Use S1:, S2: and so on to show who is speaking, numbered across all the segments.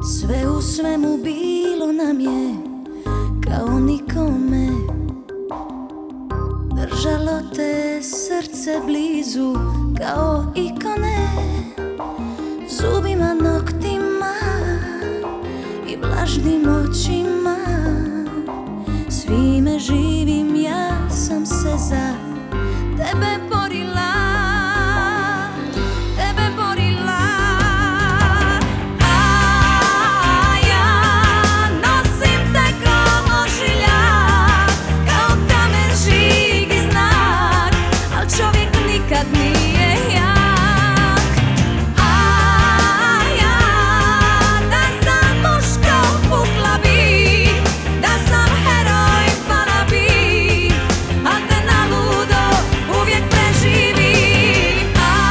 S1: Sve u svemu bilo nam je kao nikome. Držalo te srce blizu kao ikone. Zubima, noktima i vlažnim očima. Svime živim ja sam se za tebe borila. Kad nije jak, ja da sam muško pukla bi, da sam heroj pala bi, a te na ludo uvijek preživim.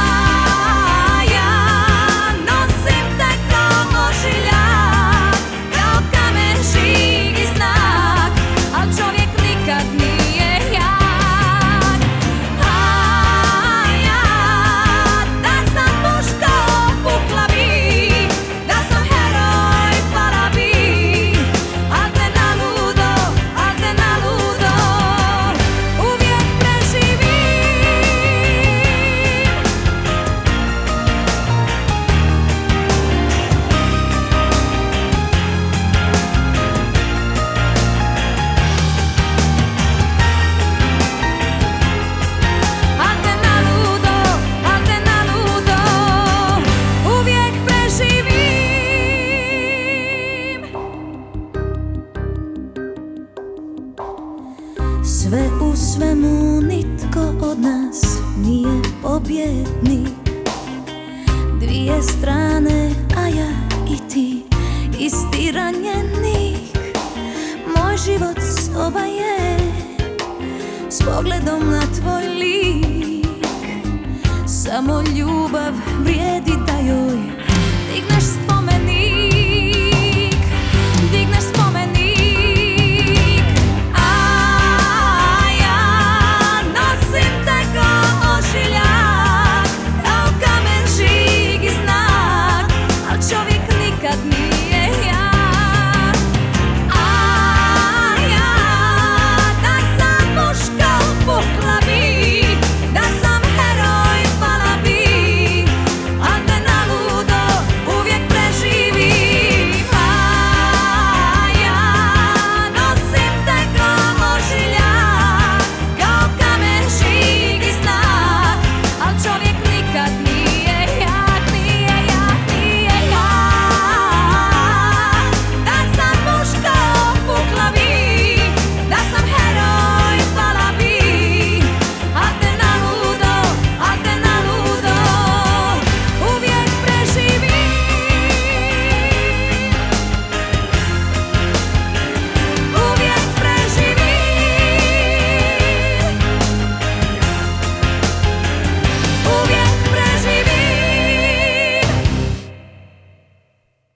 S1: Ja nosim te kao ožiljak, kao kamen žig i znak, al čovjek nikad nije jak. Sve u svemu nitko od nas nije pobjednik. Dvije strane, a ja i ti, isti ranjenik. Moj život soba je s pogledom na tvoj lik. Samo ljubav vrijedi